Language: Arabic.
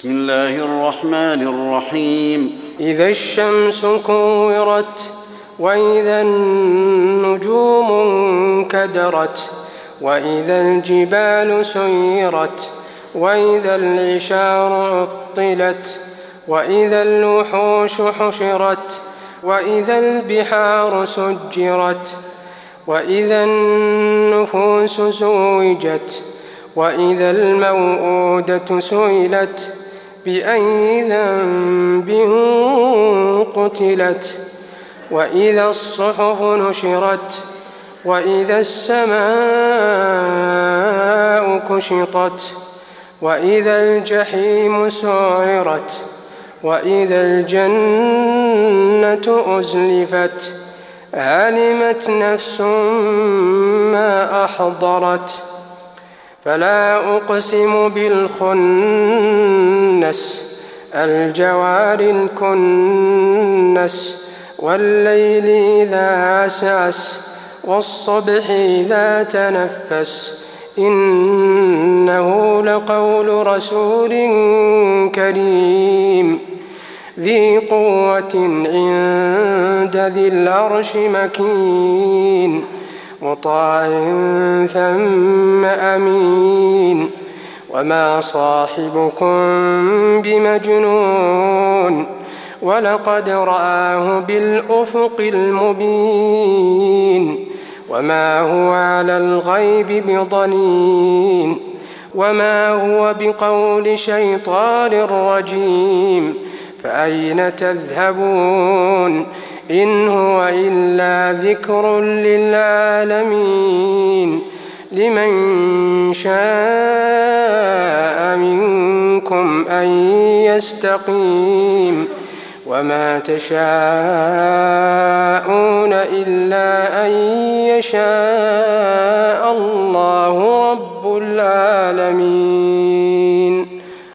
بسم الله الرحمن الرحيم إذا الشمس كورت وإذا النجوم انكدرت وإذا الجبال سيرت وإذا العشار عطلت وإذا الوحوش حشرت وإذا البحار سجرت وإذا النفوس زوجت وإذا الموءودة سئلت بأي ذنب قتلت وإذا الصحف نشرت وإذا السماء كشطت وإذا الجحيم سعرت وإذا الجنة أزلفت علمت نفس ما أحضرت فلا أقسم بالخنس الجوار الكنس والليل إذا عسعس والصبح إذا تنفس إنه لقول رسول كريم ذي قوة عند ذي العرش مكين مطاع ثم أمين وما صاحبكم بمجنون ولقد رآه بالأفق المبين وما هو على الغيب بضنين وما هو بقول شيطان رجيم فأين تذهبون إن هو إلا ذكر للعالمين لمن شاء منكم أن يستقيم وما تشاءون إلا أن يشاء الله رب العالمين.